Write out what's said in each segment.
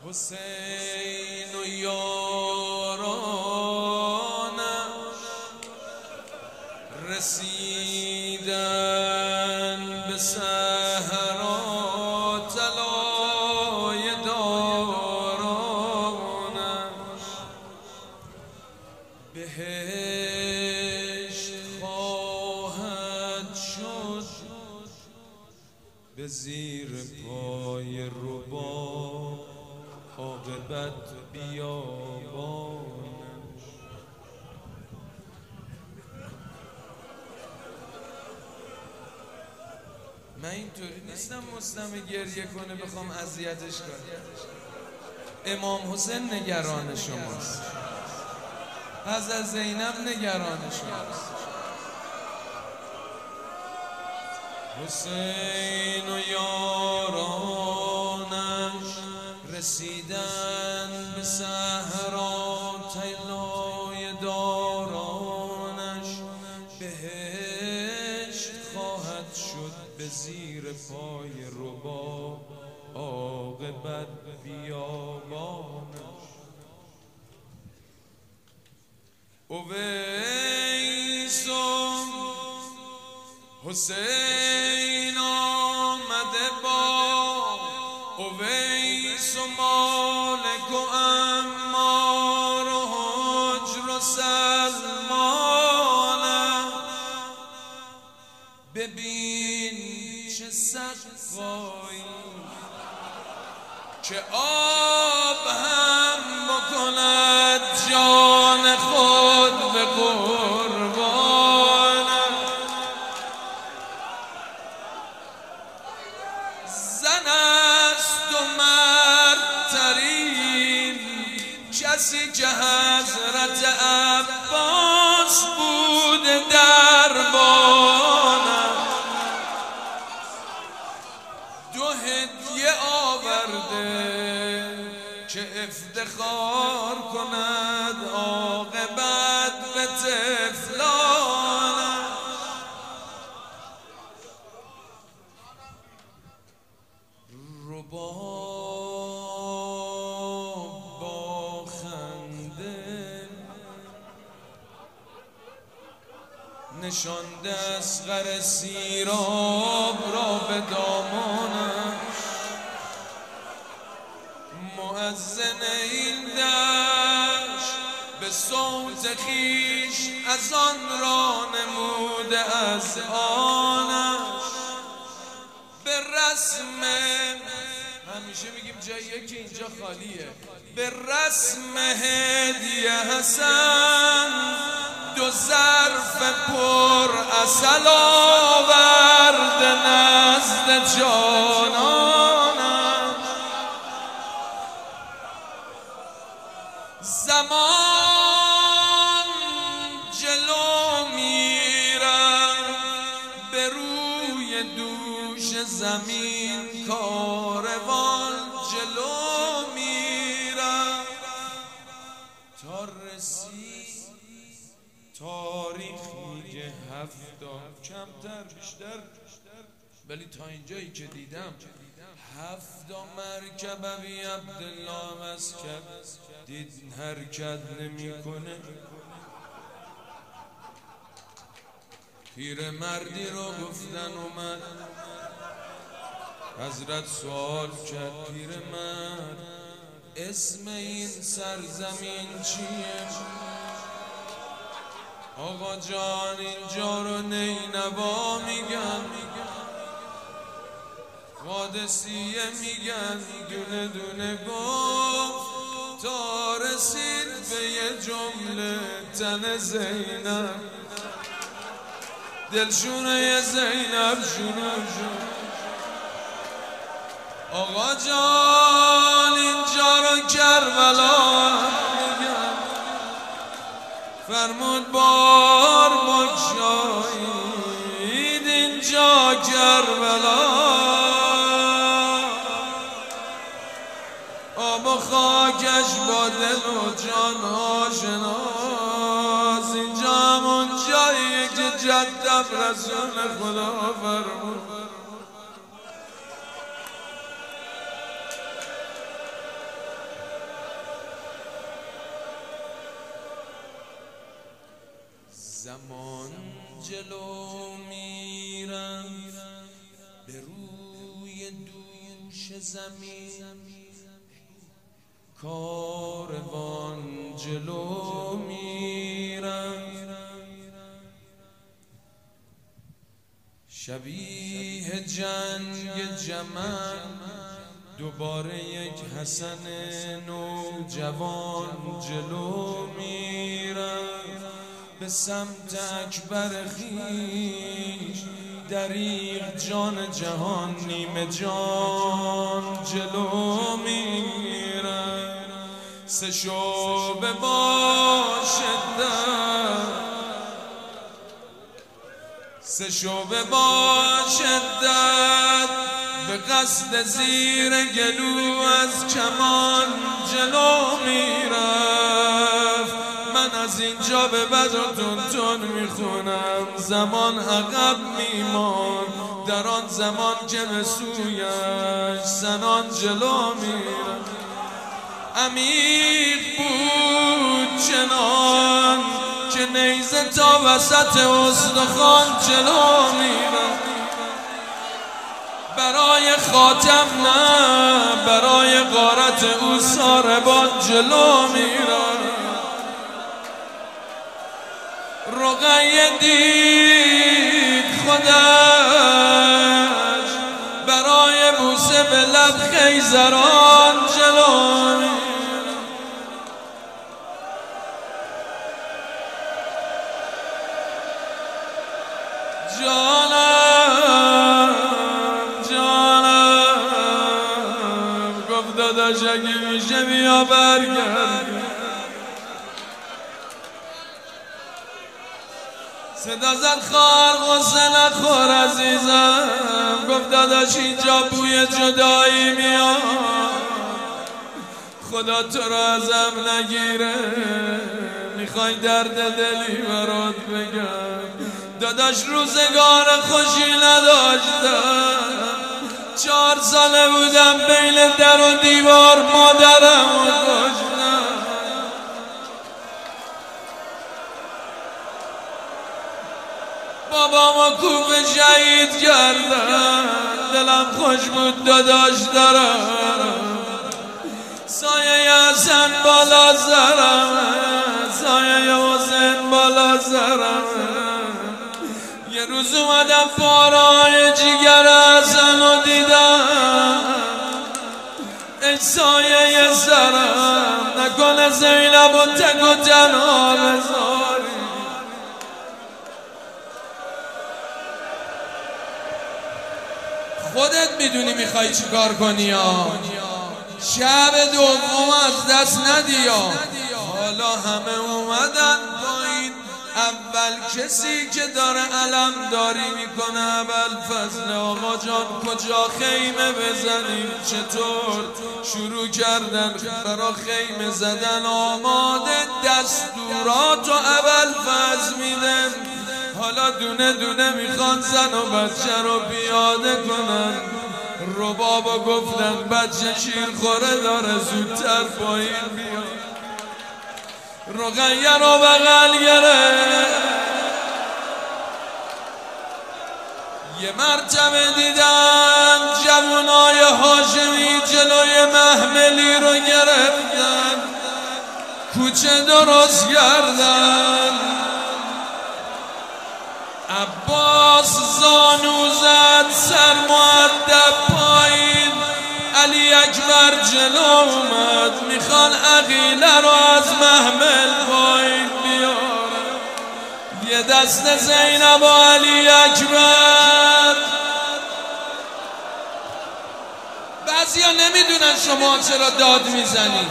حسین و یارانش رسیدن به صحرا، طلای دارانش بهشت خواهد شد به زیر پای ربا، عاقبت بیابانش. من اینطوری نیستم مسلم گریه کنه بخوام اذیتش کنم. امام حسین نگران شماست، حضرت زینب نگران شماست. حسین و یارانش رسیدن به صحرا، طلای دارانش بهشت خواهد شد به زیر پای ربا، عاقبت بیابانش. اویس و حسین آمده با اویس و مالک و عمار و حجر و سلمان. ببین چه سقایی که آب هم بکند جان خود به قربان. زن است و مردترین کسی که حضرت عباس بوده دربانم. دو هدیه آورده که افتخار کند عاقبت به طفلانش. رباب با خنده نشانده اصغر سیراب را به دامانش. مؤذن این دشت به صوت خویش از آن را نموده از آنش. به رسم همیشه میگیم جاییه که اینجا خالیه، به رسم هدیه حسن دو ظرف پر عسل آورد نزد جانانش. زمان جلو میرم به روی دوش زمین، کاروان جلو میرم تا رسید تاریخ میگه 70 کمتر بیشتر، ولی تا اینجایی که دیدم 7 مرکب ابی عبدالله مسکب دید حرکت نمیکنه. پیر مردی رو گفتن اومد، حضرت سوال کرد پیر مرد اسم این سرزمین چیه؟ آقا جان اینجا رو نینوا میگن، قادسیه میگن. دونه دونه گفت تا رسید به یه جمله تن زینب. دلشونه زینب شونه. آقا جان اینجا رو کربلا میگن، فرمود بار بگشایید اینجا کربلا. آب و خاکش با دل و جان آشناس. اینجا همون جاییه که جدم رسول خدا فرمود. زمان جلو میرفت به روی دوش زمین، کاروان جلو میرفت شبیه جنگ جمل. دوباره یک حسن نوجوان جلو میرفت به سمت اکبر خویش، دریغ جان جهان نیمه جان جلو میرفت. سه شعبه با شدت به قصد زیر گلو از کمان جلو میرفت. من از اینجا به بعد و تون میخونم، زمان عقب میمان در آن زمان که به سویش زنان جلو میرفت. عمیق بود چنان که نیزه تا وسط استخوان جلو میرفت. برای خاتم نه، برای غارت او ساربان جلو میرفت. رقیه دید خودش برای بوسه به لب خیزران جلو میرفت. جانم گفت داداش اگه میشه بیا برگرد. صدا زد خار غصه نخور عزیزم، گفت داداش اینجا بوی جدایی میاد، خدا تو را ازم نگیره، میخوای درد دلی برات بگم. داداش روزگار خوشی نداشتم، 4 ساله بودم بین در و دیوار مادرم رو کشتم. بابامو کوفه شهید کردم، دلم خوش بود داداش دارم. سایه حسن بالا سرم، سایه حسین بالا سرم. یه روز اومدم پارای جیگر حسن رو دیدم، ای سایه سرم نکنه زینب و تک و تنها بذاری. خودت میدونی میخوای چی کار کنی یا شب دوم از دست ندی. حالا همه اومدن پایین، اول کسی که داره علمداری میکنه ابوالفضل. آقا جان کجا خیمه بزنیم؟ چطور؟ شروع کردن برا خیمه زدن، آماده دستورات و ابوالفضل میدن. حالا دونه دونه میخوان زن و بچه رو پیاده کنن. ربابا گفتن بچه شیر خوره داره زودتر پایین بیاد. رقیه رو بغل گرفت. یه مرتبه دیدن جوانای هاشمی جلوی محملی رو گرفتن، کوچه درست کردن. عباس زانو زد، سر مؤدب پایین. علی اکبر جلو اومد، میخوان عقیله رو از محمل پایین بیارن. یه دست زینب و علی اکبر. بعضیا نمیدونن شما چرا داد میزنید،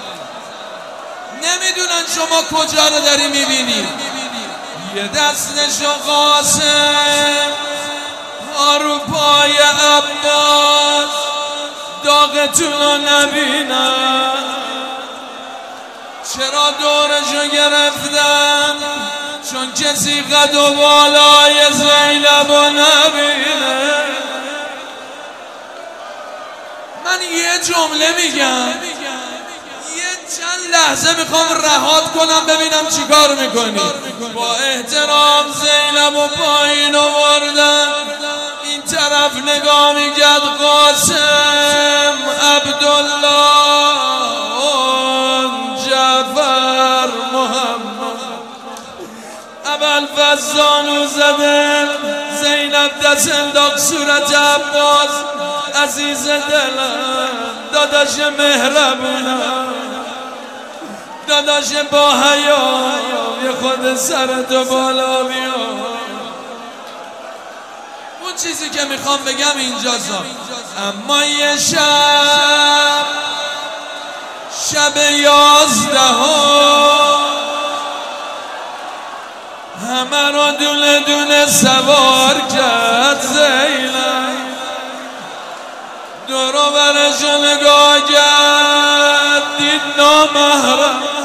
نمیدونن شما کجا رو داری میبینی. یه دستشو قاسم رو پای عباس، داغتون رو نبینن. چرا دورشو گرفتن؟ چون کسی قد و بالای زینب رو نبینه. من یه جمله میگم، یه چند لحظه میخوام رهات کنم ببینم چیکار میکنی. با احترام زینب و پایین آوردن، این طرف نگاه میکرد قاسم، عبدالله، جعفر، محمد. ابوالفضل زانو زده، زینب دست انداخت صورت عباس. عزیز دلم، داداش مهربونم، داداش با حیا، یه خود سرتو بالا بیا. اون چیزی که میخوام بگم اینجاست. اما یه شب 11 همه رو دونه دونه سوار کرد زینب. دور و برش نگاه کرد، دید نامحرم